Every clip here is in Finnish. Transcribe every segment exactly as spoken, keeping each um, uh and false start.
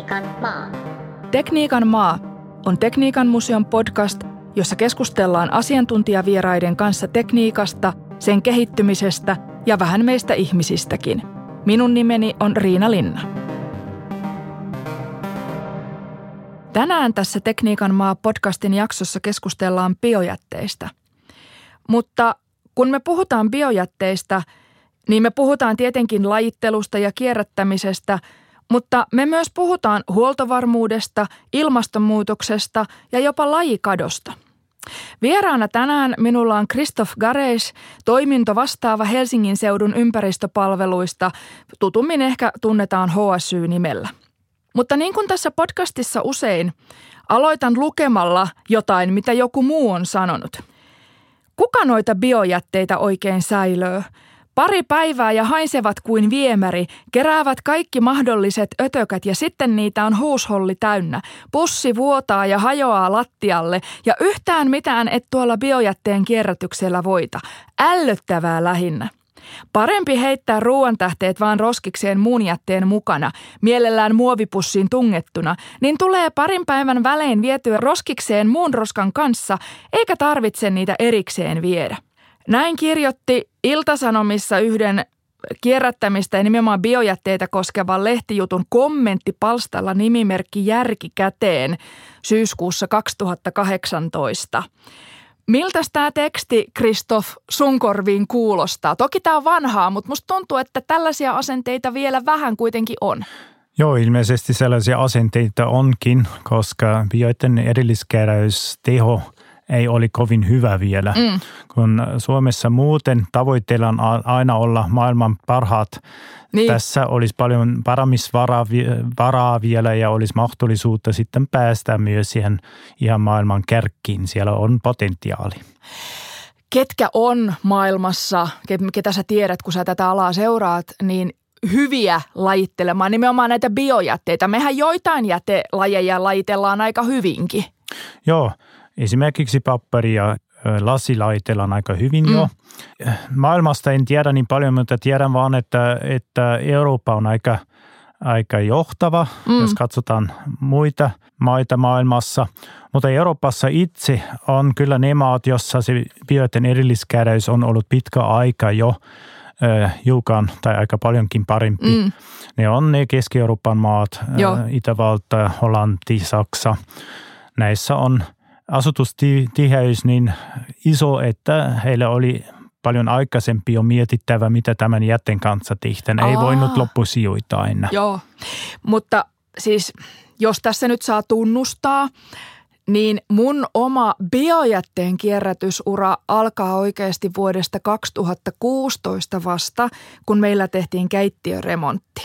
Tekniikan maa. Tekniikan maa on Tekniikan museon podcast, jossa keskustellaan asiantuntijavieraiden kanssa tekniikasta, sen kehittymisestä ja vähän meistä ihmisistäkin. Minun nimeni on Riina Linna. Tänään tässä Tekniikan maa podcastin jaksossa keskustellaan biojätteistä. Mutta kun me puhutaan biojätteistä, niin me puhutaan tietenkin lajittelusta ja kierrättämisestä, mutta me myös puhutaan huoltovarmuudesta, ilmastonmuutoksesta ja jopa lajikadosta. Vieraana tänään minulla on Christophe Gareis, toimintovastaava Helsingin seudun ympäristöpalveluista. Tutummin ehkä tunnetaan H S Y-nimellä. Mutta niin kuin tässä podcastissa usein, aloitan lukemalla jotain, mitä joku muu on sanonut. Kuka noita biojätteitä oikein säilöö? Pari päivää ja haisevat kuin viemäri, keräävät kaikki mahdolliset ötökät ja sitten niitä on huusholli täynnä. Pussi vuotaa ja hajoaa lattialle ja yhtään mitään et tuolla biojätteen kierrätyksellä voita. Ällöttävää lähinnä. Parempi heittää ruoantähteet vaan roskikseen muun jätteen mukana, mielellään muovipussiin tungettuna, niin tulee parin päivän välein vietyä roskikseen muun roskan kanssa, eikä tarvitse niitä erikseen viedä. Näin kirjoitti Ilta-Sanomissa yhden kierrättämistä ja nimenomaan biojätteitä koskevan lehtijutun kommenttipalstalla nimimerkki Järki käteen syyskuussa kaksituhattakahdeksantoista. Miltäs tämä teksti, Christophe, sun korviin kuulostaa? Toki tämä on vanhaa, mutta musta tuntuu, että tällaisia asenteita vielä vähän kuitenkin on. Joo, ilmeisesti sellaisia asenteita onkin, koska biojätteen erilliskeräysteho ei ole kovin hyvä vielä. Mm. Kun Suomessa muuten tavoitteella on aina olla maailman parhaat. Niin. Tässä olisi paljon paramisvaraa vielä ja olisi mahdollisuutta sitten päästä myös siihen ihan maailman kärkkiin. Siellä on potentiaali. Ketkä on maailmassa, ketä sä tiedät, kun sä tätä alaa seuraat, niin hyviä lajittelemaan nimenomaan näitä biojätteitä? Mehän joitain jätelajeja lajitellaan aika hyvinkin. Joo. Esimerkiksi papperi ja lasi laitellaan aika hyvin mm. jo. Maailmasta en tiedä niin paljon, mutta tiedän vaan, että, että Eurooppa on aika, aika johtava, mm. jos katsotaan muita maita maailmassa. Mutta Euroopassa itse on kyllä ne maat, jossa se biojätteen erilliskeräys on ollut pitkä aika jo äh, hiukan tai aika paljonkin parempi. Mm. Ne on ne Keski-Euroopan maat, äh, Itävalta, Hollanti, Saksa. Näissä on asutustiheys niin iso, että heillä oli paljon aikaisempi jo mietittävä, mitä tämän jätteen kanssa tehdään. Ei Aa. voinut loppusijoittaa aina. Joo, mutta siis jos tässä nyt saa tunnustaa, niin mun oma biojätteen kierrätysura alkaa oikeasti vuodesta kaksituhattakuusitoista vasta, kun meillä tehtiin keittiöremontti.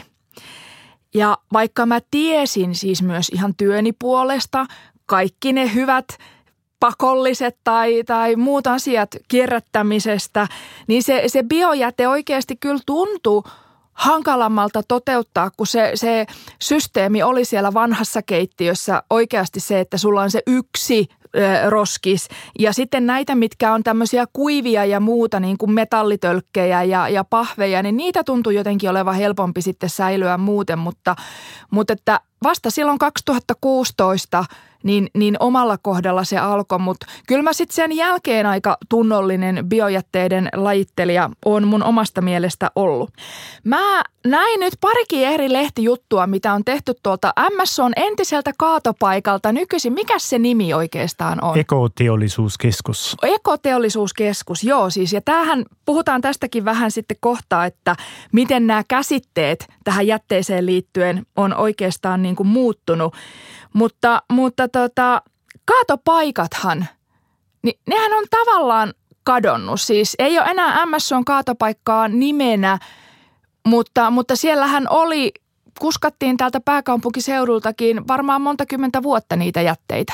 Ja vaikka mä tiesin siis myös ihan työni puolesta kaikki ne hyvät pakolliset tai, tai muut asiat kierrättämisestä, niin se, se biojäte oikeasti kyllä tuntuu hankalammalta toteuttaa, kun se, se systeemi oli siellä vanhassa keittiössä oikeasti se, että sulla on se yksi ö, roskis ja sitten näitä, mitkä on tämmöisiä kuivia ja muuta niin kuin metallitölkkejä ja, ja pahveja, niin niitä tuntuu jotenkin olevan helpompi sitten säilyä muuten, mutta, mutta että vasta silloin kaksituhattakuusitoista Niin, niin omalla kohdalla se alkoi, mutta kyllä mä sitten sen jälkeen aika tunnollinen biojätteiden lajittelija on mun omasta mielestä ollut. Mä näin nyt parikin eri lehtijuttua, mitä on tehty tuolta M S O:n entiseltä kaatopaikalta nykyisin. Mikäs se nimi oikeastaan on? Ekoteollisuuskeskus. Ekoteollisuuskeskus, joo siis. Ja tämähän, puhutaan tästäkin vähän sitten kohtaa, että miten nämä käsitteet tähän jätteeseen liittyen on oikeastaan niin kuin muuttunut. Mutta, mutta tota, kaatopaikathan, niin nehän on tavallaan kadonnut. Siis ei ole enää M S O:n kaatopaikkaa nimenä, mutta, mutta siellähän oli, kuskattiin täältä pääkaupunkiseudultakin varmaan monta kymmentä vuotta niitä jätteitä.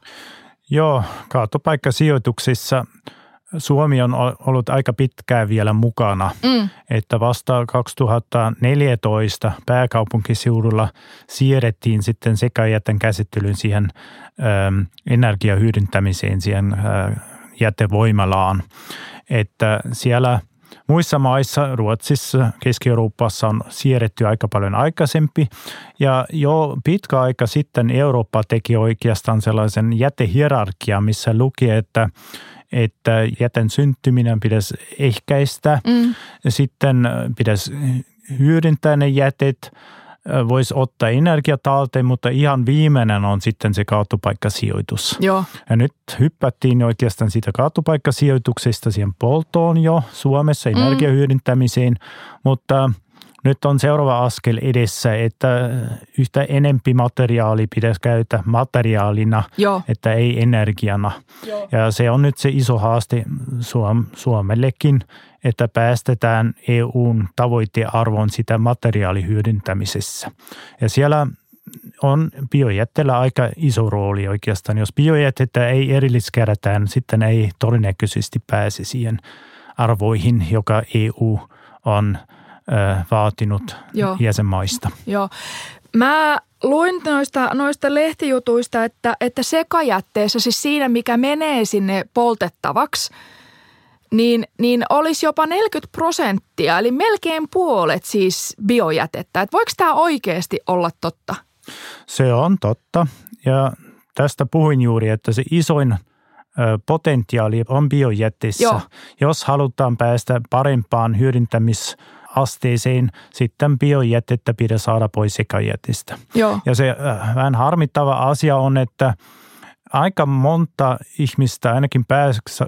Joo, kaatopaikkasijoituksissa Suomi on ollut aika pitkään vielä mukana, mm. että vasta kaksituhattaneljätoista pääkaupunkiseudulla siirrettiin sitten sekajätteen käsittelyyn siihen ähm, energiahyödyntämiseen, siihen äh, jätevoimalaan, että siellä muissa maissa, Ruotsissa, Keski-Euroopassa on siirretty aika paljon aikaisempi. Ja jo pitkä aika sitten Eurooppa teki oikeastaan sellaisen jätehierarkian, missä luki, että että jäten syntyminen pitäisi ehkäistä. Mm. Sitten pitäisi hyödyntää ne jätet, voisi ottaa energia talteen, mutta ihan viimeinen on sitten se kaatopaikkasijoitus. Joo. Ja nyt hyppättiin oikeastaan siitä kaatopaikkasijoituksesta siihen polttoon jo Suomessa energian mm. hyödyntämiseen, mutta nyt on seuraava askel edessä, että yhtä enempi materiaalia pitäisi käyttää materiaalina, Joo. että ei energiana. Joo. Ja se on nyt se iso haaste Suom- Suomellekin, että päästetään E U:n tavoitearvoon sitä materiaalihyödyntämisessä. Ja siellä on biojätteellä aika iso rooli oikeastaan. Jos biojätettä ei erilliskerätään, sitten ei todennäköisesti pääse siihen arvoihin, joka E U on vaatinut Joo. jäsenmaista. Joo. Mä luin noista, noista lehtijutuista, että, että sekajätteessä, siis siinä mikä menee sinne poltettavaksi, niin, niin olisi jopa neljäkymmentä prosenttia, eli melkein puolet siis biojätettä. Et voiko tämä oikeasti olla totta? Se on totta, ja tästä puhuin juuri, että se isoin potentiaali on biojätteessä. Joo. Jos halutaan päästä parempaan hyödyntämis asteeseen, sitten biojätettä pitää saada pois sekajätistä. Joo. Ja se äh, vähän harmittava asia on, että aika monta ihmistä, ainakin pää,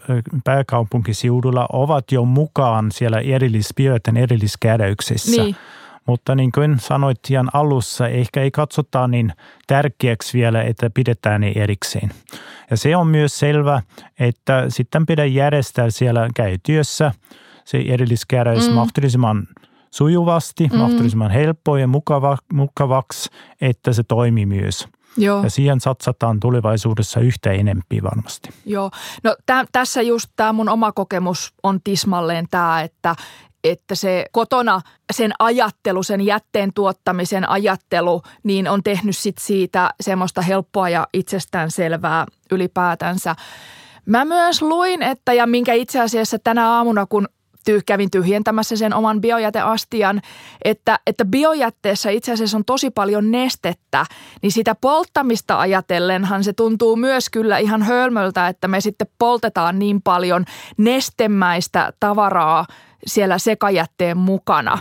pääkaupunkiseudulla, ovat jo mukaan siellä erillis, biojätteen erilliskeräyksessä. Niin. Mutta niin kuin sanoit ihan alussa, ehkä ei katsota niin tärkeäksi vielä, että pidetään ne erikseen. Ja se on myös selvä, että sitten pitää järjestää siellä käytyössä se erilliskeräys mm. mahdollisimman sujuvasti, mm. mahdollisimman helppoa ja mukava, mukavaksi, että se toimii myös. Joo. Ja siihen satsataan tulevaisuudessa yhtä enempi varmasti. Joo. No tä, tässä just tämä mun oma kokemus on tismalleen tämä, että, että se kotona sen ajattelu, sen jätteen tuottamisen ajattelu, niin on tehnyt sit siitä semmoista helppoa ja itsestäänselvää ylipäätänsä. Mä myös luin, että ja minkä itse asiassa tänä aamuna, kun kävin tyhjentämässä sen oman biojäteastian, että, että biojätteessä itse asiassa on tosi paljon nestettä, niin sitä polttamista ajatellenhan se tuntuu myös kyllä ihan hölmöltä, että me sitten poltetaan niin paljon nestemäistä tavaraa siellä sekajätteen mukana.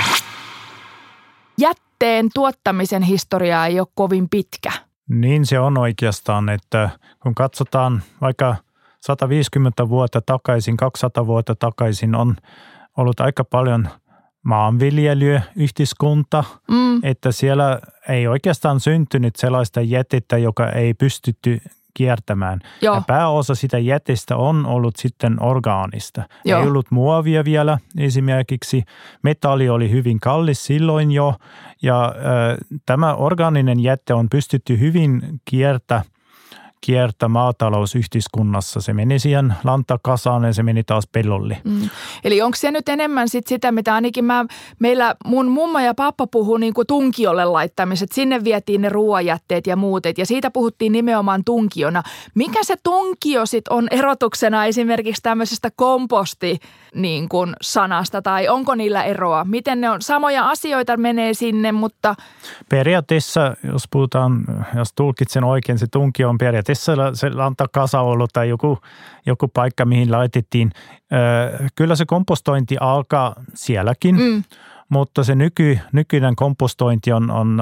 Jätteen tuottamisen historia ei ole kovin pitkä. Niin se on oikeastaan, että kun katsotaan vaikka sata viisikymmentä vuotta takaisin, kaksisataa vuotta takaisin on ollut aika paljon maanviljelyä, yhteiskunta, mm. että siellä ei oikeastaan syntynyt sellaista jätettä, joka ei pystytty kiertämään. Joo. Ja pääosa sitä jätestä on ollut sitten orgaanista. Joo. Ei ollut muovia vielä esimerkiksi. Metalli oli hyvin kallis silloin jo ja äh, tämä orgaaninen jäte on pystytty hyvin kiertämään. kiertä maatalousyhteiskunnassa. Se meni siihen lantakasaan ja se meni taas pellolle. Mm. Eli onko se nyt enemmän sit sitä, mitä ainakin mä, meillä mun mummo ja pappa puhui niin kuin tunkiolle laittamiset. Sinne vietiin ne ruoajätteet ja muut. Ja siitä puhuttiin nimenomaan tunkiona. Mikä se tunkio sit on erotuksena esimerkiksi tämmöisestä komposti niin kuin sanasta tai onko niillä eroa? Miten ne on? Samoja asioita menee sinne, mutta periaatteessa, jos puhutaan, jos tulkitsen oikein, se tunkio on periaatteessa se lantakasa ollut tai joku, joku paikka, mihin laitettiin. Kyllä se kompostointi alkaa sielläkin, mm. mutta se nyky, nykyinen kompostointi on, on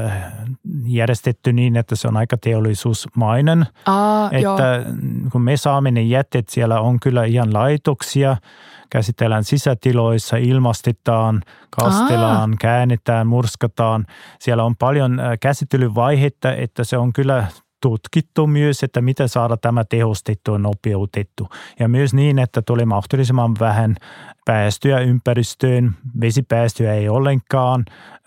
järjestetty niin, että se on aika teollisuusmainen. Aa, että joo. Kun me saamme ne jätteet, siellä on kyllä ihan laitoksia, käsitellään sisätiloissa, ilmastetaan, kastellaan, Aa. käännetään, murskataan. Siellä on paljon käsittelyvaihetta, että se on kyllä tutkittu myös, että miten saada tämä tehostettu ja nopeutettu. Ja myös niin, että tulee mahdollisimman vähän päästöjä ympäristöön, vesipäästöjä ei ollenkaan,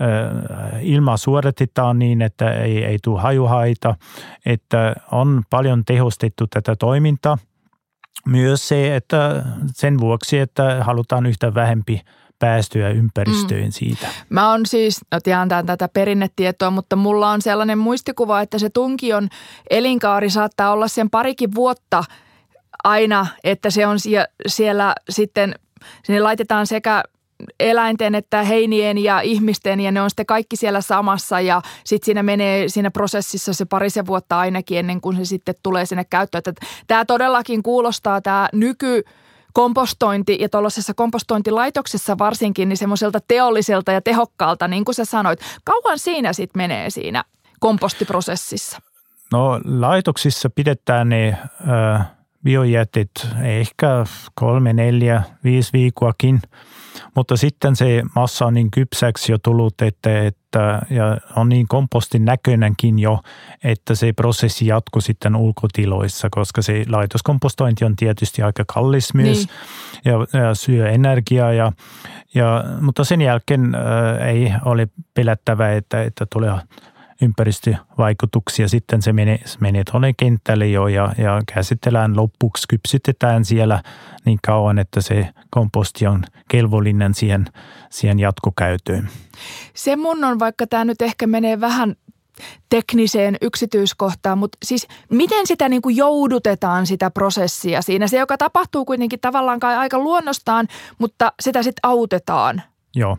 ilma suoritetaan niin, että ei, ei tule hajuhaita, että on paljon tehostettu tätä toimintaa. Myös se, että sen vuoksi, että halutaan yhtä vähempi päästöjä ympäristöön mm. siitä. Mä oon siis, no tiedän tätä perinnetietoa, mutta mulla on sellainen muistikuva, että se tunkion elinkaari saattaa olla sen parikin vuotta aina, että se on siellä, siellä sitten Sinne laitetaan sekä eläinten että heinien ja ihmisten ja ne on sitten kaikki siellä samassa ja sitten siinä menee siinä prosessissa se parisen vuotta ainakin ennen kuin se sitten tulee sinne käyttöön. Että tämä todellakin kuulostaa tämä nyky kompostointi ja tuollaisessa kompostointilaitoksessa varsinkin niin semmoiselta teolliselta ja tehokkaalta, niin kuin sä sanoit. Kauan siinä sitten menee siinä kompostiprosessissa? No laitoksissa pidetään ne ö, biojätteet ehkä kolme, neljä, viisi viikkoakin, mutta sitten se massa on niin kypsäksi jo tullut, että, että ja on niin kompostin näköinenkin jo, että se prosessi jatkuu sitten ulkotiloissa, koska se laitoskompostointi on tietysti aika kallis myös niin. ja, ja syö energiaa, ja, ja, mutta sen jälkeen äh, ei ole pelättävää, että, että tulee ympäristövaikutuksia. Sitten se menee, menee tuonne kentälle jo ja, ja käsitellään lopuksi, kypsytetään siellä niin kauan, että se komposti on kelvollinen siihen, siihen jatkokäytöön. Se mun on, vaikka tämä nyt ehkä menee vähän tekniseen yksityiskohtaan, mutta siis miten sitä niin kuin joudutetaan sitä prosessia siinä? Se, joka tapahtuu kuitenkin tavallaan kai aika luonnostaan, mutta sitä sitten autetaan. Joo.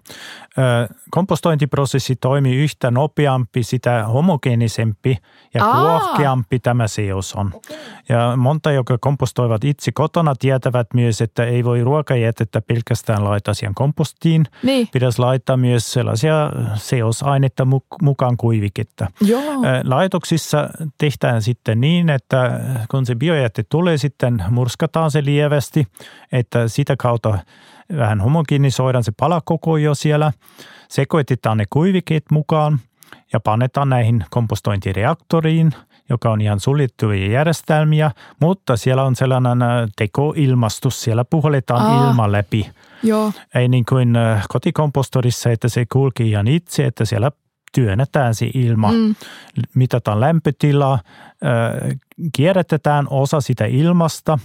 Kompostointiprosessi toimii yhtä nopeampi, sitä homogeenisempi ja kuohkeampi tämä seos on. Okay. Ja monta, jotka kompostoivat itse kotona, tietävät myös, että ei voi ruokajätettä pelkästään laittaa siihen kompostiin. Niin. Pitäisi laittaa myös sellaisia seosainetta mukaan kuiviketta. Joo. Laitoksissa tehdään sitten niin, että kun se biojäte tulee, sitten murskataan se lievästi, että sitä kautta vähän homogenisoidaan se palakoko jo siellä, sekoitetaan ne kuivikkeet mukaan ja panetaan näihin kompostointireaktoriin, joka on ihan suljettuja järjestelmiä, mutta siellä on sellainen tekoilmastus, siellä puhalletaan Aa, ilma läpi. Joo. Ei niin kuin kotikompostorissa, että se kulki ihan itse, että siellä työnnetään se ilma, mm. mitataan lämpötilaa, kierrätetään osa sitä ilmasta.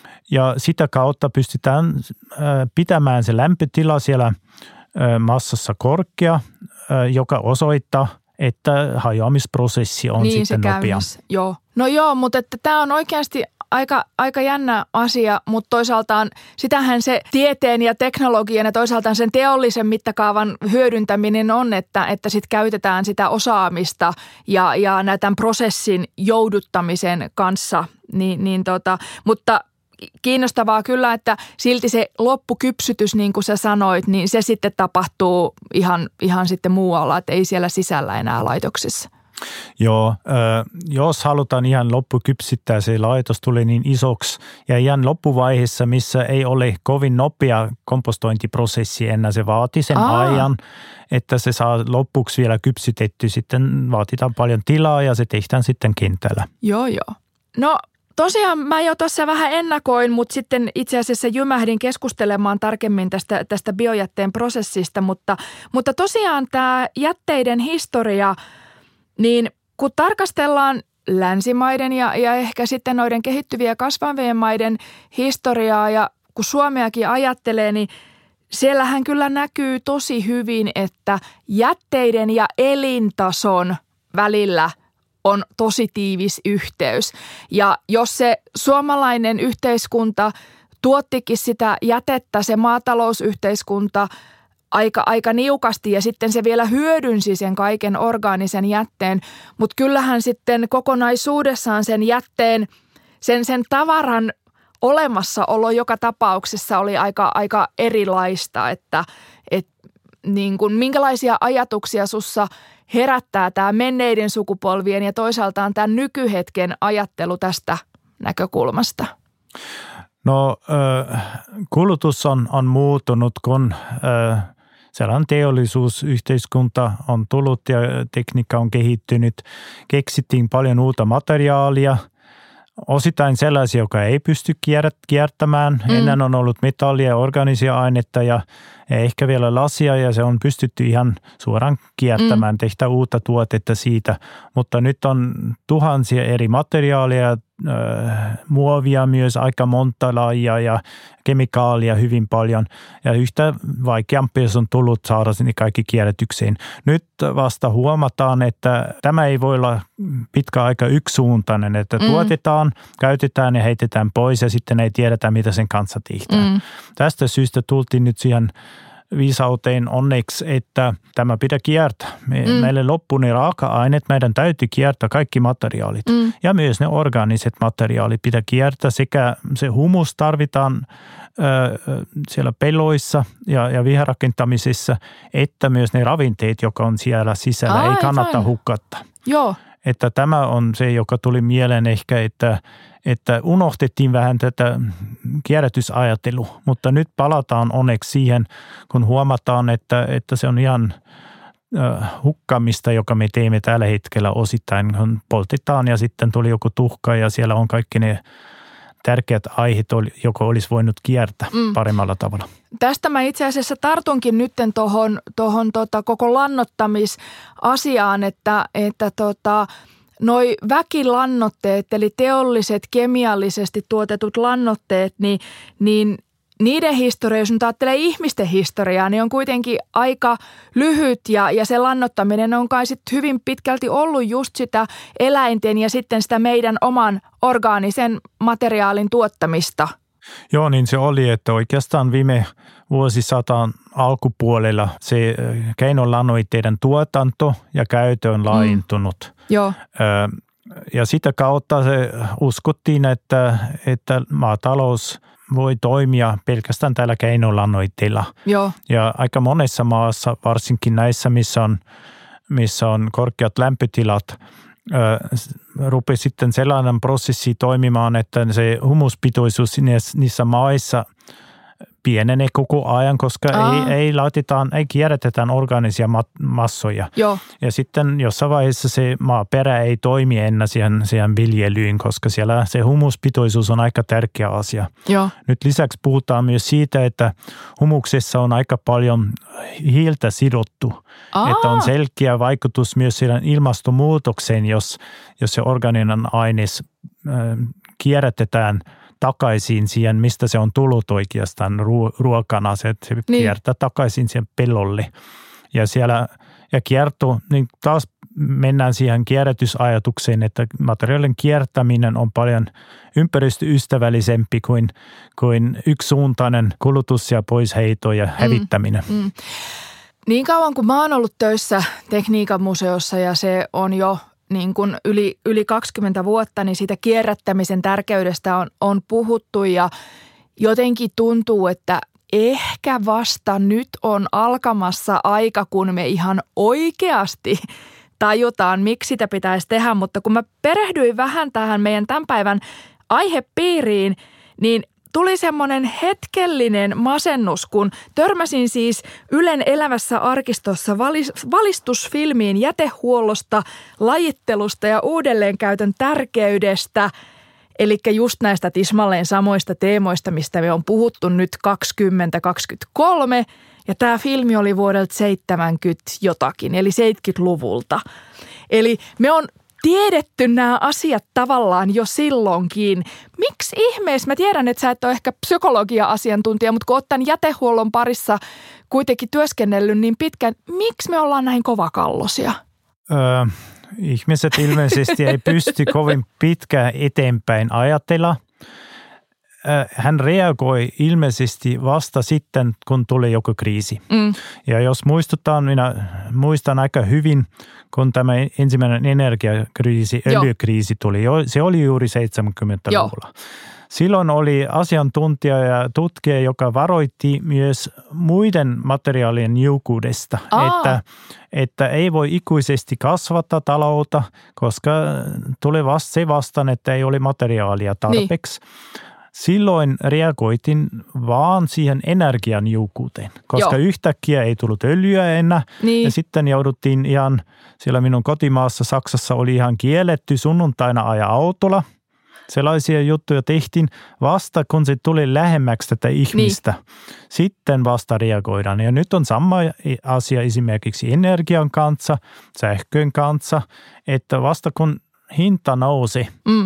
Ja sitä kautta pystytään pitämään se lämpötila siellä massassa korkea, joka osoittaa, että hajoamisprosessi on niin, sitten nopea. Joo. No joo, mutta että tämä on oikeasti aika, aika jännä asia, mutta toisaaltaan sitähän se tieteen ja teknologian ja toisaaltaan sen teollisen mittakaavan hyödyntäminen on, että, että sit käytetään sitä osaamista ja, ja tämän prosessin jouduttamisen kanssa. Niin, niin tota, mutta kiinnostavaa kyllä, että silti se loppukypsytys, niin kuin sä sanoit, niin se sitten tapahtuu ihan, ihan sitten muualla, että ei siellä sisällä enää laitoksissa. Joo, äh, jos halutaan ihan loppukypsyttää, se laitos tulee niin isoksi ja ihan loppuvaiheessa, missä ei ole kovin nopea kompostointiprosessi enää, se vaatii sen Aa. ajan, että se saa lopuksi vielä kypsytetty, sitten vaatitaan paljon tilaa ja se tehdään sitten kentällä. Joo, joo. No tosiaan mä jo tuossa vähän ennakoin, mutta sitten itse asiassa jymähdin keskustelemaan tarkemmin tästä, tästä biojätteen prosessista, mutta, mutta tosiaan tämä jätteiden historia, niin kun tarkastellaan länsimaiden ja, ja ehkä sitten noiden kehittyviä kasvavien maiden historiaa ja kun Suomeakin ajattelee, niin siellähän kyllä näkyy tosi hyvin, että jätteiden ja elintason välillä on tosi tiivis yhteys. Ja jos se suomalainen yhteiskunta tuottikin sitä jätettä, se maatalousyhteiskunta aika, aika niukasti ja sitten se vielä hyödynsi sen kaiken orgaanisen jätteen, mutta kyllähän sitten kokonaisuudessaan sen jätteen, sen, sen tavaran olemassaolo joka tapauksessa oli aika, aika erilaista, että et, niin kuin, minkälaisia ajatuksia sussa herättää tämä menneiden sukupolvien ja toisaaltaan tämän nykyhetken ajattelu tästä näkökulmasta? No kulutus on, on muuttunut, kun sellainen teollisuusyhteiskunta on tullut ja tekniikka on kehittynyt. Keksittiin paljon uutta materiaalia, osittain sellaisia, joka ei pysty kiertämään. Mm. Ennen on ollut metallia ja organisia ainetta ja ehkä vielä lasia ja se on pystytty ihan suoraan kiertämään, mm. tehdä uutta tuotetta siitä. Mutta nyt on tuhansia eri materiaaleja äh, muovia myös aika monta lajia ja kemikaalia hyvin paljon. Ja yhtä vaikeampi on tullut saada sinne kaikki kierrätykseen. Nyt vasta huomataan, että tämä ei voi olla pitkä aika yksisuuntainen, että mm. tuotetaan, käytetään ja heitetään pois ja sitten ei tiedetä, mitä sen kanssa tehdään. Mm. Tästä syystä tultiin nyt siihen viisauteen onneksi, että tämä pitää kiertää. Me, mm. Meille loppuu ne raaka-aineet, meidän täytyy kiertää kaikki materiaalit. Mm. Ja myös ne orgaaniset materiaalit pitää kiertää. Sekä se humus tarvitaan ö, siellä pelloissa ja, ja viherakentamisessa, että myös ne ravinteet, jotka on siellä sisällä, Ai, ei kannata fine. hukata. Joo. Että tämä on se, joka tuli mieleen ehkä, että että unohtettiin vähän tätä kierrätysajattelua, mutta nyt palataan onneksi siihen, kun huomataan, että, että se on ihan äh, hukkaamista, joka me teemme tällä hetkellä osittain, kun poltetaan ja sitten tuli joku tuhka ja siellä on kaikki ne tärkeät aiheet, joka olisi voinut kiertää mm. paremmalla tavalla. Tästä mä itse asiassa tartunkin nyt tuohon tohon tota koko lannottamisasiaan, että, että tota, noi väkilannoitteet, eli teolliset, kemiallisesti tuotetut lannoitteet, niin, niin niiden historia, jos nyt ajattelee ihmisten historiaa, niin on kuitenkin aika lyhyt ja, ja se lannottaminen on kai sitten hyvin pitkälti ollut just sitä eläinten ja sitten sitä meidän oman orgaanisen materiaalin tuottamista. Joo, niin se oli, että oikeastaan viime vuosisadan alkupuolella se keinolannoitteiden tuotanto ja käyttö on laajentunut. Mm. Joo. Ja sitä kautta se uskottiin, että, että maatalous voi toimia pelkästään tällä keinolannoitteilla. Joo. Ja aika monessa maassa, varsinkin näissä, missä on, missä on korkeat lämpötilat, rupesi sitten sellainen prosessi toimimaan, että se humuspitoisuus niissä maissa pienenee koko ajan, koska ei, ei laitetaan, ei kierrätetään orgaanisia massoja. Joo. Ja sitten jossain vaiheessa se maaperä ei toimi enää siihen, siihen viljelyyn, koska siellä se humuspitoisuus on aika tärkeä asia. Joo. Nyt lisäksi puhutaan myös siitä, että humuksessa on aika paljon hiiltä sidottu. Aa. Että on selkeä vaikutus myös siihen ilmastonmuutokseen, jos, jos se orgaaninen aines äh, kierrätetään takaisin siihen, mistä se on tullut oikeastaan ruokana, se, se niin. kiertää takaisin siihen pellolle. Ja siellä, ja kierto, niin taas mennään siihen kierrätysajatukseen, että materiaalin kiertäminen on paljon ympäristöystävällisempi kuin, kuin yksisuuntainen kulutus ja poisheito ja hävittäminen. Mm, mm. Niin kauan kuin mä oon ollut töissä Tekniikan museossa ja se on jo niin kuin yli, yli kaksikymmentä vuotta, niin siitä kierrättämisen tärkeydestä on, on puhuttu ja jotenkin tuntuu, että ehkä vasta nyt on alkamassa aika, kun me ihan oikeasti tajutaan, miksi sitä pitäisi tehdä. Mutta kun mä perehdyin vähän tähän meidän tämän päivän aihepiiriin, niin tuli semmoinen hetkellinen masennus, kun törmäsin siis Ylen Elävässä arkistossa valistusfilmiin jätehuollosta, lajittelusta ja uudelleenkäytön tärkeydestä. Eli just näistä tismalleen samoista teemoista, mistä me on puhuttu nyt kaksikymmentä kaksikymmentäkolme. Ja tämä filmi oli vuodelta seitsemänkymmentä jotakin, eli seitsemänkymmentäluvulta. Eli me on tiedetty nämä asiat tavallaan jo silloinkin. Miksi ihmeessä? Mä tiedän, että sä et ole ehkä psykologia-asiantuntija, mutta kun oot tämän jätehuollon parissa kuitenkin työskennellyt niin pitkään, miksi me ollaan näin kovakallosia? Öö, ihmiset ilmeisesti ei pysty kovin pitkään eteenpäin ajatella. Hän reagoi ilmeisesti vasta sitten, kun tuli joku kriisi. Mm. Ja jos muistutaan, minä muistan aika hyvin, kun tämä ensimmäinen energiakriisi, öljykriisi tuli. Se oli juuri seitsemänkymmentäluvulla. Joo. Silloin oli asiantuntija ja tutkija, joka varoitti myös muiden materiaalien niukkuudesta, että, että ei voi ikuisesti kasvattaa taloutta, koska tuli vasta se vastaan, että ei ole materiaalia tarpeeksi. Niin. Silloin reagoitin vaan siihen energian niukkuuteen, koska Joo. yhtäkkiä ei tullut öljyä enää. Niin. Ja sitten jouduttiin ihan, siellä minun kotimaassa Saksassa oli ihan kielletty sunnuntaina ajaa autolla. Sellaisia juttuja tehtiin vasta, kun se tuli lähemmäksi tätä ihmistä. Niin. Sitten vasta reagoidaan. Ja nyt on sama asia esimerkiksi energian kanssa, sähkön kanssa, että vasta kun hinta nousi, mm.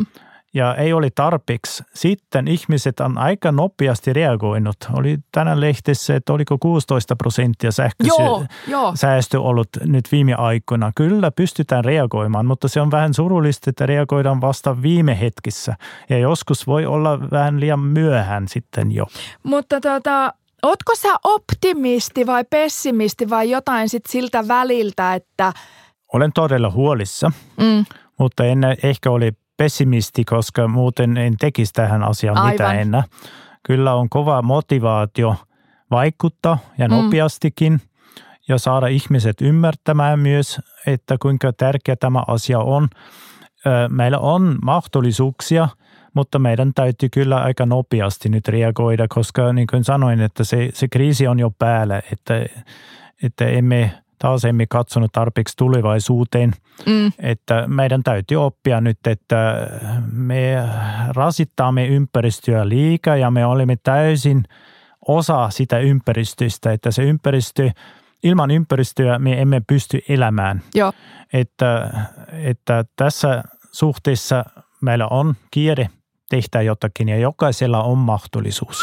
ja ei ole tarpeeksi. Sitten ihmiset on aika nopeasti reagoinut. Oli tänään lehdessä, että oliko kuusitoista prosenttia sähkösäästö ollut nyt viime aikoina. Kyllä pystytään reagoimaan, mutta se on vähän surullista, että reagoidaan vasta viime hetkissä. Ja joskus voi olla vähän liian myöhään sitten jo. Mutta tota, ootko sä optimisti vai pessimisti vai jotain sit siltä väliltä, että... Olen todella huolissa, mm. mutta en ehkä ole pessimisti, koska muuten en tekisi tähän asiaan Aivan. mitä enää. Kyllä on kova motivaatio vaikuttaa ja nopeastikin mm. ja saada ihmiset ymmärtämään myös, että kuinka tärkeä tämä asia on. Meillä on mahdollisuuksia, mutta meidän täytyy kyllä aika nopeasti nyt reagoida, koska niin kuin sanoin, että se, se kriisi on jo päällä, että, että emme... Taas emme katsonut tarpeeksi tulevaisuuteen, mm. että meidän täytyy oppia nyt, että me rasittamme ympäristöä liikaa ja me olemme täysin osa sitä ympäristöstä, että se ympäristö, ilman ympäristöä me emme pysty elämään. Joo. Että, että tässä suhteessa meillä on kiire tehdä jotakin ja jokaisella on mahdollisuus.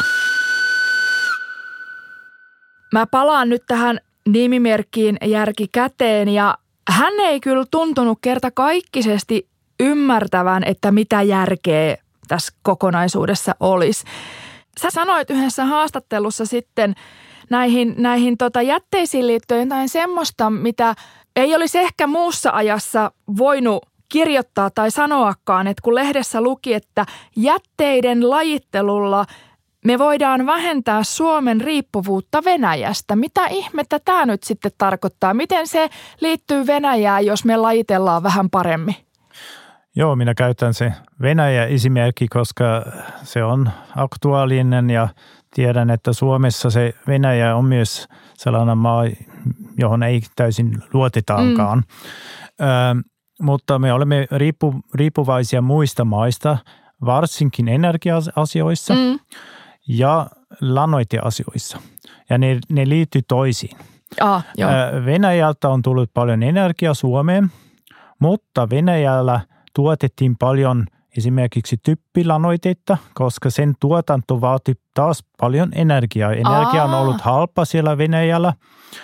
Mä palaan nyt tähän nimimerkkiin Järki käteen ja hän ei kyllä tuntunut kertakaikkisesti ymmärtävän, että mitä järkeä tässä kokonaisuudessa olisi. Sä sanoit yhdessä haastattelussa sitten näihin, näihin tota jätteisiin liittyen jotain semmoista, mitä ei olisi ehkä muussa ajassa voinut kirjoittaa tai sanoakaan, että kun lehdessä luki, että jätteiden lajittelulla me voidaan vähentää Suomen riippuvuutta Venäjästä. Mitä ihmettä tämä nyt sitten tarkoittaa? Miten se liittyy Venäjään, jos me lajitellaan vähän paremmin? Joo, minä käytän se Venäjä-esimerkki, koska se on aktuaalinen ja tiedän, että Suomessa se Venäjä on myös sellainen maa, johon ei täysin luotetaankaan. Mm. Ö, mutta me olemme riippu, riippuvaisia muista maista, varsinkin energia-asioissa. Mm. ja lannoiteasioissa. Ja ne, ne liittyy toisiin. Ah, joo. Venäjältä on tullut paljon energiaa Suomeen, mutta Venäjällä tuotettiin paljon esimerkiksi typpilannoitetta, koska sen tuotanto vaati taas paljon energiaa. Energia on ollut halpa siellä Venäjällä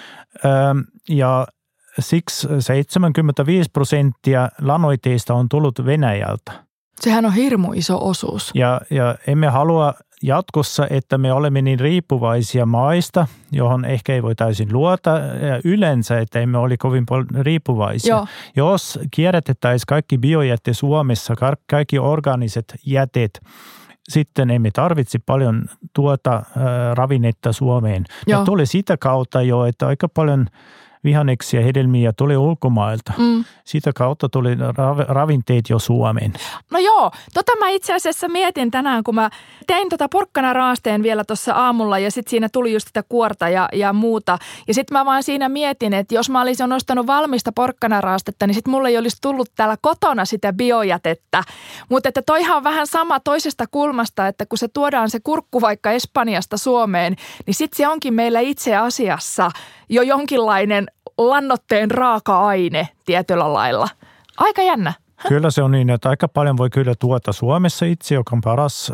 ja siksi seitsemänkymmentäviisi prosenttia lannoitteista on tullut Venäjältä. Sehän on hirmu iso osuus. Ja, ja emme halua jatkossa, että me olemme niin riippuvaisia maista, johon ehkä ei voi täysin luota, ja yleensä, että emme ole kovin paljon riippuvaisia. Joo. Jos kierrätettäisiin kaikki biojätte Suomessa, kaikki organiset jätet, sitten emme tarvitse paljon tuota äh, ravinnetta Suomeen. Joo. Ja tuli sitä kautta jo, että aika paljon vihanneksia ja hedelmiä tuli ulkomailta. Mm. Sitä kautta tuli ravinteet jo Suomeen. No joo, tota mä itse asiassa mietin tänään, kun mä tein tota porkkanaraasteen vielä tuossa aamulla ja sitten siinä tuli just sitä kuorta ja, ja muuta. Ja sitten mä vaan siinä mietin, että jos mä olisin ostanut valmista porkkanaraastetta, niin sitten mulle ei olisi tullut täällä kotona sitä biojätettä. Mutta että toihan on vähän sama toisesta kulmasta, että kun se tuodaan se kurkku vaikka Espanjasta Suomeen, niin sitten se onkin meillä itse asiassa jo jonkinlainen lannoitteen raaka-aine tietyllä lailla. Aika jännä. Kyllä se on niin, että aika paljon voi kyllä tuota Suomessa itse, joka on paras,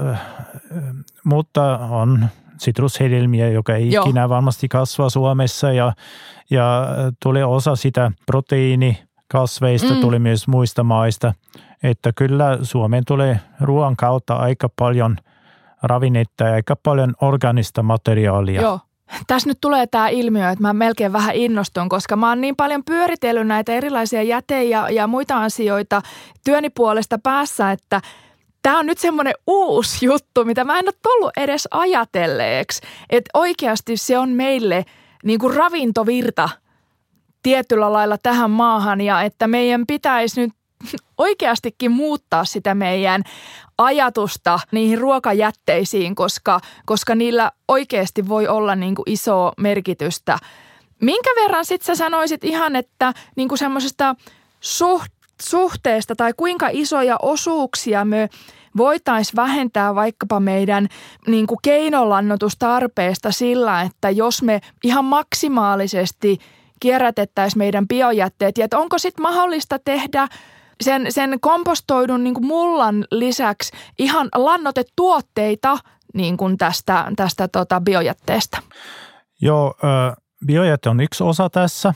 mutta on sitrushedelmiä, joka ei Joo. ikinä varmasti kasva Suomessa ja, ja tulee osa sitä proteiinikasveista, mm. tuli myös muista maista, että kyllä Suomeen tulee ruoan kautta aika paljon ravinnetta ja aika paljon organista materiaalia. Joo. Tässä nyt tulee tämä ilmiö, että mä melkein vähän innostun, koska mä oon niin paljon pyöritellyt näitä erilaisia jäte- ja, ja muita asioita työni puolesta päässä, että tämä on nyt semmoinen uusi juttu, mitä mä en ole tullut edes ajatelleeksi. Että oikeasti se on meille niin kuin ravintovirta tietyllä lailla tähän maahan ja että meidän pitäisi nyt oikeastikin muuttaa sitä meidän ajatusta niihin ruokajätteisiin, koska, koska niillä oikeasti voi olla niin kuin isoa merkitystä. Minkä verran sitten sä sanoisit ihan, että niin kuin semmoisesta suht, suhteesta tai kuinka isoja osuuksia me voitaisiin vähentää vaikkapa meidän niin kuin keinolannoitustarpeesta sillä, että jos me ihan maksimaalisesti kierrätettäisiin meidän biojätteet ja että onko sitten mahdollista tehdä sen, sen kompostoidun niin kuin mullan lisäksi ihan lannoitetuotteita niin kuin tästä, tästä tota biojätteestä? Joo, biojäte on yksi osa tässä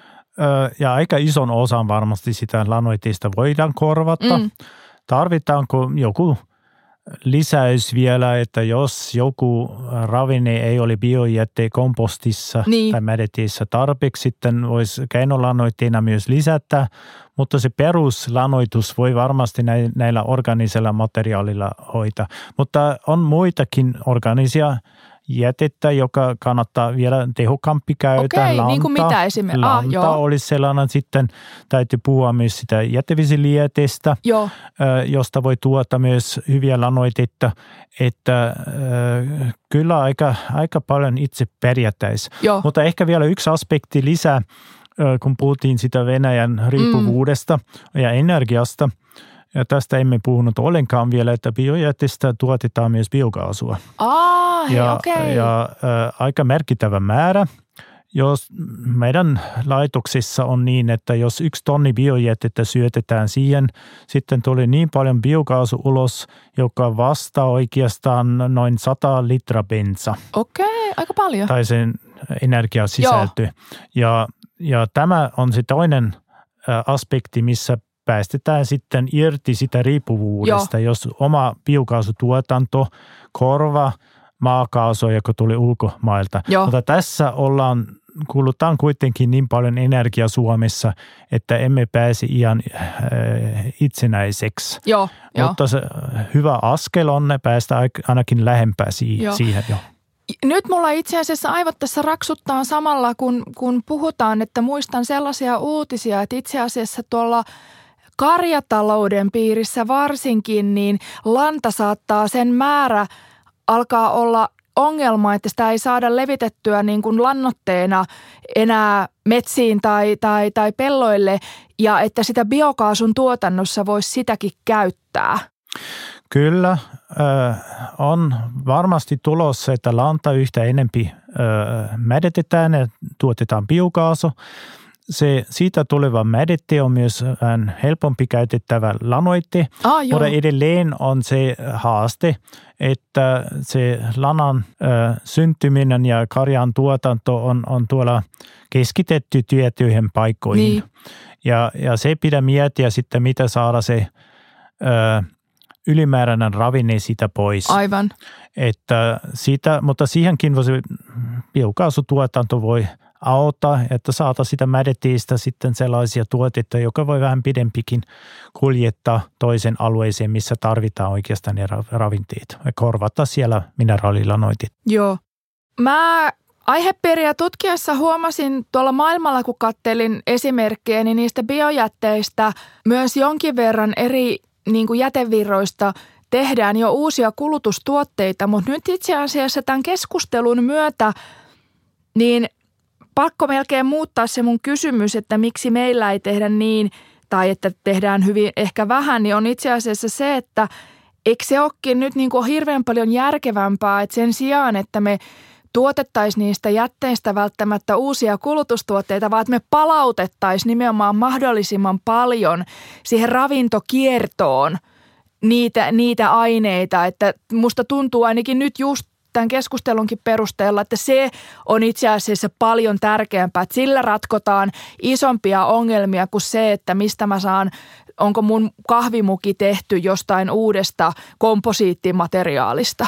ja aika ison osan varmasti sitä lannoitteista voidaan korvata. Mm. Tarvitaanko joku lisäys vielä, että jos joku ravinne ei ole biojätteen kompostissa niin. tai mädetissä tarpeeksi, sitten voisi keinolannoitteena myös lisätä, mutta se peruslannoitus voi varmasti näillä organisilla materiaalilla hoitaa. Mutta on muitakin organisia jätettä, joka kannattaa vielä tehokkaampi käyttää. Okei, lanta, niin kuin mitä esimerkiksi? Ah, lanta joo. olisi sellainen, sitten täytyy puhua myös sitä jätevesilietestä, joo. josta voi tuota myös hyviä lannoitteita, että äh, kyllä aika, aika paljon itse pärjätäisi. Mutta ehkä vielä yksi aspekti lisää, kun puhuttiin sitä Venäjän riippuvuudesta mm. ja energiasta. Ja tästä emme puhunut ollenkaan vielä, että biojätteestä tuotetaan myös biokaasua. Aa, hei, ja, okei. Ja ä, aika merkittävä määrä. Jos meidän laitoksissa on niin, että jos yksi tonni biojätettä syötetään siihen, sitten tuli niin paljon biokaasu ulos, joka vastaa oikeastaan noin sata litraa bensa. Okei, aika paljon. Tai sen energiasisältö. Ja, ja tämä on se toinen aspekti, missä päästetään sitten irti sitä riippuvuudesta, Joo. jos oma biokaasutuotanto korvaa maakaasua, joka tuli ulkomailta. Joo. Mutta tässä ollaan, kulutaan kuitenkin niin paljon energiaa Suomessa, että emme pääse ihan äh, itsenäiseksi. Joo, Mutta jo. se hyvä askel on päästä ainakin lähempää si- Joo. siihen jo. Nyt mulla itse asiassa aivot tässä raksuttaa samalla, kun, kun puhutaan, että muistan sellaisia uutisia, että itse asiassa tuolla karjatalouden piirissä varsinkin, niin lanta saattaa sen määrä alkaa olla ongelma, että sitä ei saada levitettyä niin kuin lannoitteena enää metsiin tai, tai, tai pelloille ja että sitä biokaasun tuotannossa voisi sitäkin käyttää. Kyllä, äh, on varmasti tulossa, että lanta yhtä enempi äh, mädetetään ja tuotetaan biokaasu. Se, siitä tuleva mädette on myös vähän helpompi käytettävä lannoitte, ah, mutta edelleen on se haaste, että se lanan äh, syntyminen ja karjan tuotanto on, on tuolla keskitetty tiettyihin paikkoihin. Niin. Ja, ja se pitää miettiä sitten, mitä saada se äh, ylimääräinen ravinne siitä pois. Aivan. Että siitä, mutta siihenkin se biokaasutuotanto voi auttaa, että saata sitä mädetistä sitten sellaisia tuotteita, joka voi vähän pidempikin kuljettaa toisen alueeseen, missä tarvitaan oikeastaan ne ravinteet ja korvata siellä mineraalilannoitteet. Joo. Mä aihepiiriä tutkiessa huomasin tuolla maailmalla, kun kattelin esimerkkejä, niin niistä biojätteistä myös jonkin verran eri niin kuin jätevirroista tehdään jo uusia kulutustuotteita, mutta nyt itse asiassa tämän keskustelun myötä niin pakko melkein muuttaa se mun kysymys, että miksi meillä ei tehdä niin tai että tehdään hyvin ehkä vähän, niin on itse asiassa se, että eikö se olekin nyt niin kuin hirveän paljon järkevämpää, että sen sijaan, että me tuotettaisiin niistä jätteistä välttämättä uusia kulutustuotteita, vaan että me palautettaisiin nimenomaan mahdollisimman paljon siihen ravintokiertoon niitä, niitä aineita, että musta tuntuu ainakin nyt just tämän keskustelunkin perusteella, että se on itse asiassa paljon tärkeämpää, että sillä ratkotaan isompia ongelmia kuin se, että mistä mä saan, onko mun kahvimuki tehty jostain uudesta komposiittimateriaalista.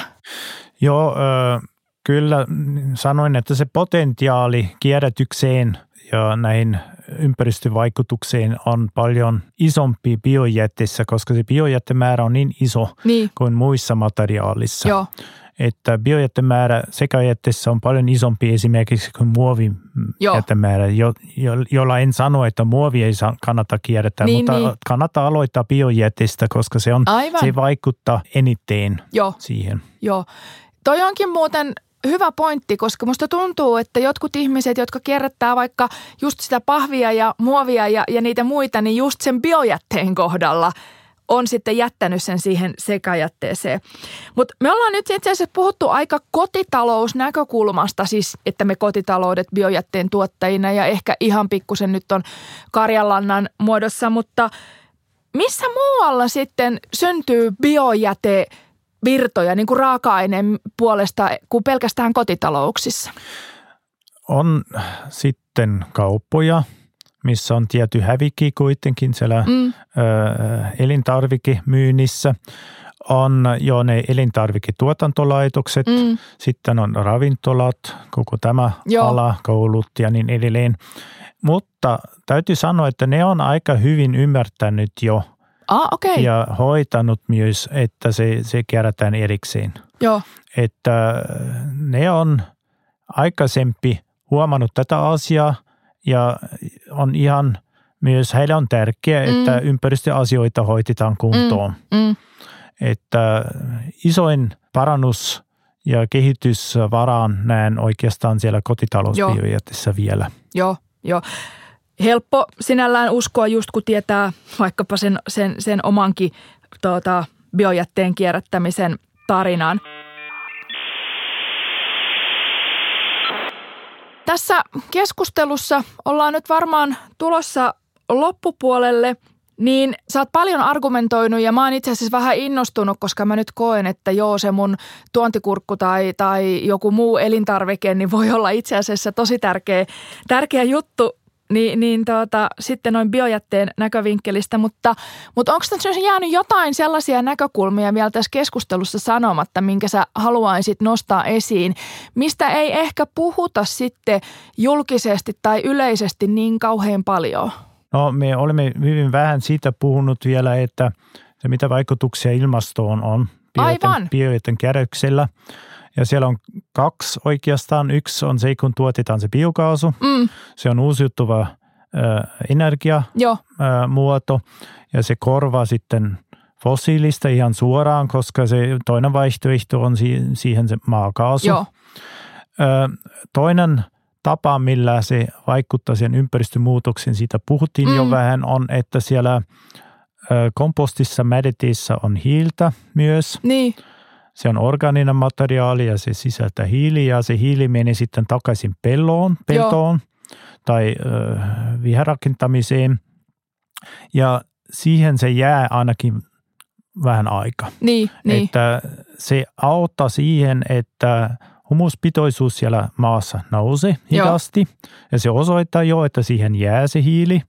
Joo, äh, kyllä sanoin, että se potentiaali kierrätykseen ja näihin ympäristövaikutukseen on paljon isompi biojätteessä, koska se biojättemäärä on niin iso niin. kuin muissa materiaalissa. Joo. Että biojättemäärä sekajätteessä on paljon isompi esimerkiksi kuin muovijättemäärä, jo, jo, jolla en sano, että muovi ei kannata kierrättää, niin, mutta niin. kannattaa aloittaa biojätteestä, koska se, on, se vaikuttaa eniten Joo. siihen. Joo. Toi onkin muuten hyvä pointti, koska musta tuntuu, että jotkut ihmiset, jotka kierrättää vaikka just sitä pahvia ja muovia ja, ja niitä muita, niin just sen biojätteen kohdalla on sitten jättänyt sen siihen sekajätteeseen. Mutta me ollaan nyt itse asiassa puhuttu aika kotitalousnäkökulmasta, siis että me kotitaloudet biojätteen tuottajina ja ehkä ihan pikkusen nyt on karjanlannan muodossa, mutta missä muualla sitten syntyy biojätevirtoja niin kuin raaka-aineen puolesta kuin pelkästään kotitalouksissa? On sitten kauppoja, missä on tietty hävikki kuitenkin siellä mm. ö, elintarvikemyynnissä. On jo ne elintarviketuotantolaitokset, mm. sitten on ravintolat, koko tämä Joo. ala, koulut ja niin edelleen. Mutta täytyy sanoa, että ne on aika hyvin ymmärtänyt jo ah, okay. ja hoitanut myös, että se, se kerätään erikseen. Joo. Että ne on aikaisempi huomannut tätä asiaa ja on ihan myös heille on tärkeää, mm. että ympäristöasioita hoitetaan kuntoon. Mm. Mm. Että isoin parannus ja kehitys varaan näen oikeastaan siellä kotitalousbiojätteessä vielä. Joo, joo. Helppo sinällään uskoa just kun tietää vaikkapa sen, sen, sen omankin tuota, biojätteen kierrättämisen tarinan. Tässä keskustelussa ollaan nyt varmaan tulossa loppupuolelle. Niin sä oot paljon argumentoinut ja mä oon itse asiassa vähän innostunut, koska mä nyt koen, että joo se mun tuontikurkku tai, tai joku muu elintarvike niin voi olla itse asiassa tosi tärkeä, tärkeä juttu niin, niin tuota, sitten noin biojätteen näkövinkkelistä. Mutta, mutta onko tässä jäänyt jotain sellaisia näkökulmia vielä tässä keskustelussa sanomatta, minkä sä haluaisit nostaa esiin, mistä ei ehkä puhuta sitten julkisesti tai yleisesti niin kauhean paljon? No me olemme hyvin vähän siitä puhunut vielä, että se mitä vaikutuksia ilmastoon on biojätteen keräyksellä. Ja siellä on kaksi oikeastaan. Yksi on se, kun tuotetaan se biokaasu. Mm. Se on uusiutuva äh, energiamuoto ja se korvaa sitten fossiilista ihan suoraan, koska se toinen vaihtoehto on siihen se maakaasu. Joo. Äh, toinen tapa, millä se vaikuttaa siihen ympäristömuutoksiin, siitä puhuttiin mm. jo vähän, on, että siellä kompostissa, mädetissä on hiiltä myös. Niin. Se on orgaaninen materiaali ja se sisältää hiiliä ja se hiili menee sitten takaisin pelloon, peltoon tai äh, viherrakentamiseen ja siihen se jää ainakin vähän aika. Niin, niin. Että se auttaa siihen, että humuspitoisuus siellä maassa nousee hitaasti Joo. ja se osoittaa jo, että siihen jää se hiili.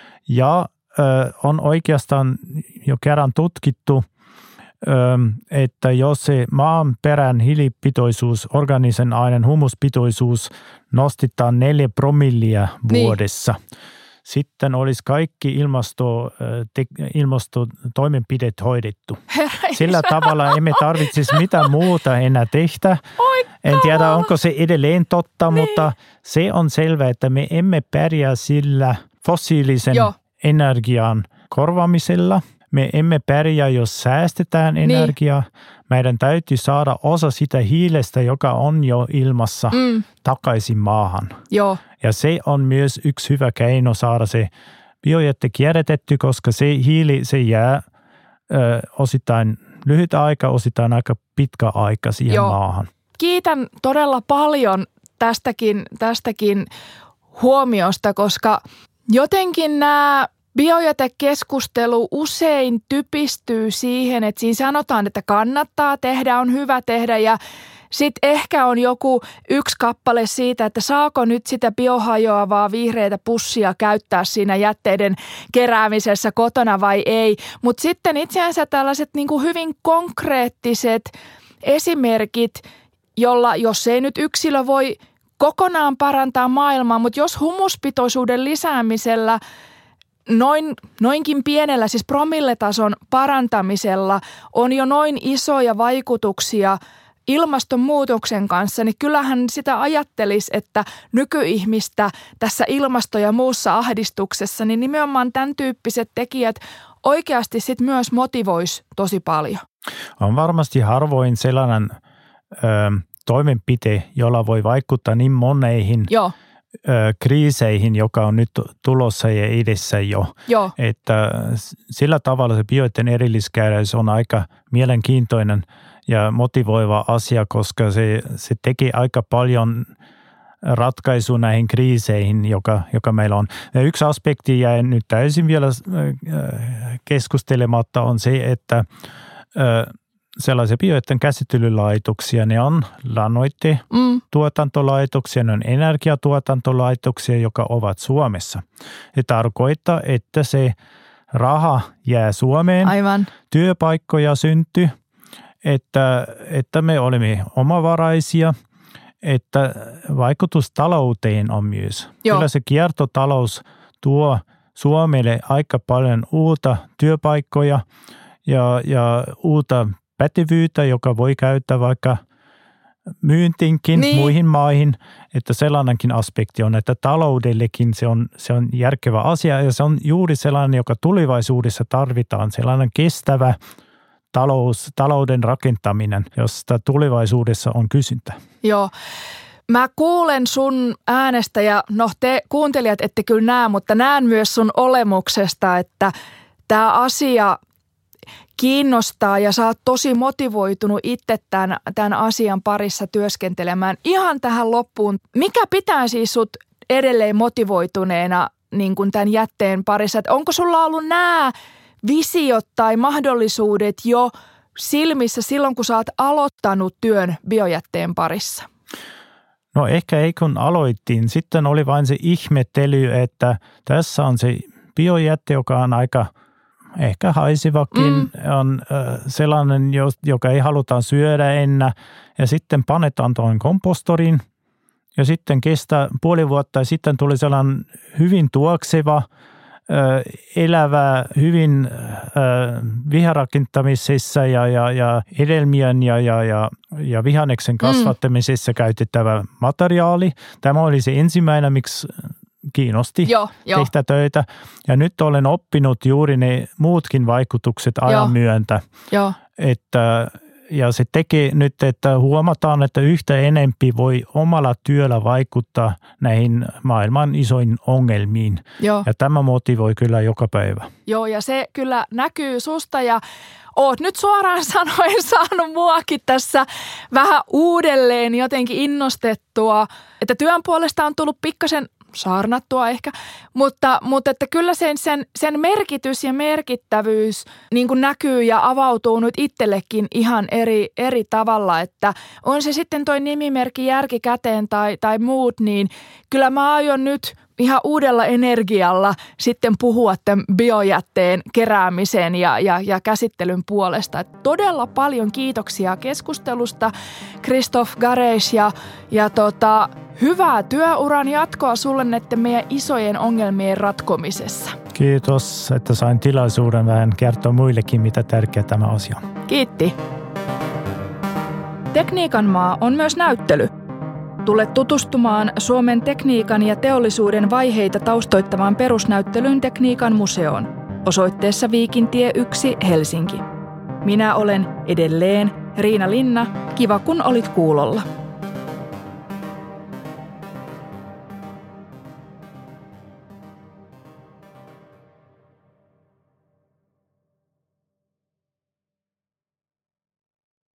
Ja ö, on oikeastaan jo kerran tutkittu, ö, että jos se maanperän hiilipitoisuus, organisen aineen humuspitoisuus nostetaan neljä promillia vuodessa, niin. sitten olisi kaikki ilmasto, te, ilmastotoimenpiteet hoidettu. Sillä tavalla emme tarvitsisi mitään muuta enää tehdä. En tiedä, onko se edelleen totta, niin. mutta se on selvää, että me emme pärjää sillä fossiilisen Joo. energian korvaamisella. Me emme pärjää, jos säästetään energiaa. Niin. Meidän täytyy saada osa sitä hiilestä, joka on jo ilmassa, mm. takaisin maahan. Joo. Ja se on myös yksi hyvä keino saada se biojätte kierrätetty, koska se hiili se jää ö, osittain lyhyt aika, osittain aika pitkä aika siihen Joo. maahan. Kiitän todella paljon tästäkin, tästäkin huomiosta, koska jotenkin nämä biojätekeskustelu usein typistyy siihen, että siinä sanotaan, että kannattaa tehdä, on hyvä tehdä ja sitten ehkä on joku yksi kappale siitä, että saako nyt sitä biohajoavaa vihreätä pussia käyttää siinä jätteiden keräämisessä kotona vai ei. Mutta sitten itse asiassa tällaiset niinku hyvin konkreettiset esimerkit, jolla jos ei nyt yksilö voi kokonaan parantaa maailmaa, mutta jos humuspitoisuuden lisäämisellä noin, noinkin pienellä, siis promilletason parantamisella on jo noin isoja vaikutuksia ilmastonmuutoksen kanssa, niin kyllähän sitä ajattelisi, että nykyihmistä tässä ilmasto- ja muussa ahdistuksessa, niin nimenomaan tämän tyyppiset tekijät oikeasti sit myös motivoisi tosi paljon. On varmasti harvoin sellainen ö, toimenpite, jolla voi vaikuttaa niin moneihin Joo. Ö, kriiseihin, joka on nyt tulossa ja edessä jo. Joo. Että sillä tavalla se bioiden erilliskeräys on aika mielenkiintoinen ja motivoiva asia, koska se, se tekee aika paljon ratkaisu näihin kriiseihin, joka, joka meillä on. Ja yksi aspekti jäi nyt täysin vielä keskustelematta on se, että sellaisia biojätteen käsittelylaitoksia, ne on lannoittetuotantolaitoksia, ne on energiatuotantolaitoksia, jotka ovat Suomessa. Se tarkoittaa, että se raha jää Suomeen, aivan, työpaikkoja syntyy, että, että me olemme omavaraisia, että vaikutus talouteen on myös. Joo. Kyllä se kiertotalous tuo Suomelle aika paljon uutta työpaikkoja ja, ja uutta pätevyyttä, joka voi käyttää vaikka myyntinkin niin muihin maihin, että sellainenkin aspekti on, että taloudellekin se on, se on järkevä asia ja se on juuri sellainen, joka tulevaisuudessa tarvitaan, sellainen kestävä talous, talouden rakentaminen, josta tulevaisuudessa on kysyntä. Joo. Mä kuulen sun äänestä ja no te kuuntelijat ette kyllä näe, mutta näen myös sun olemuksesta, että tämä asia kiinnostaa ja sä oot tosi motivoitunut itse tämän, tämän asian parissa työskentelemään. Ihan tähän loppuun, mikä pitää siis sut edelleen motivoituneena niin kuin tämän jätteen parissa? Et onko sulla ollut nämä visiot tai mahdollisuudet jo silmissä silloin, kun sä oot aloittanut työn biojätteen parissa? No ehkä ei kun aloittiin. Sitten oli vain se ihmettely, että tässä on se biojätte, joka on aika ehkä haisivakin, mm. on sellainen, joka ei haluta syödä enää. Ja sitten panetaan tuohon kompostoriin ja sitten kestää puoli vuotta ja sitten tuli sellainen hyvin tuokseva, elävä, hyvin viharakentamisessa ja, ja, ja hedelmien ja, ja, ja, ja vihanneksen kasvattamisessa mm. käytettävä materiaali. Tämä oli se ensimmäinen, miksi kiinnosti joo, tehdä töitä. Ja nyt olen oppinut juuri ne muutkin vaikutukset ajan joo. myöntä. Joo. Että, ja se tekee nyt, että huomataan, että yhtä enempi voi omalla työllä vaikuttaa näihin maailman isoin ongelmiin. Joo. Ja tämä motivoi kyllä joka päivä. Joo, ja se kyllä näkyy susta ja oot nyt suoraan sanoen saanut muakin tässä vähän uudelleen jotenkin innostettua, että työn puolesta on tullut pikkasen saarnattua ehkä, mutta, mutta että kyllä sen, sen, sen merkitys ja merkittävyys niin kuin näkyy ja avautuu nyt itsellekin ihan eri, eri tavalla, että on se sitten toi nimimerkki järkikäteen tai, tai muut, niin kyllä mä aion nyt ihan uudella energialla sitten puhua tämän biojätteen keräämisen ja, ja, ja käsittelyn puolesta. Et todella paljon kiitoksia keskustelusta, Christophe Gareis, ja, ja tota, hyvää työuran jatkoa sulle näiden meidän isojen ongelmien ratkomisessa. Kiitos, että sain tilaisuuden vähän kertoa muillekin, mitä tärkeä tämä asia on. Kiitti. Tekniikan maa on myös näyttely. Tule tutustumaan Suomen tekniikan ja teollisuuden vaiheita taustoittavaan perusnäyttelyyn Tekniikan museoon osoitteessa Viikintie yksi Helsinki. Minä olen edelleen Riina Linna. Kiva kun olit kuulolla.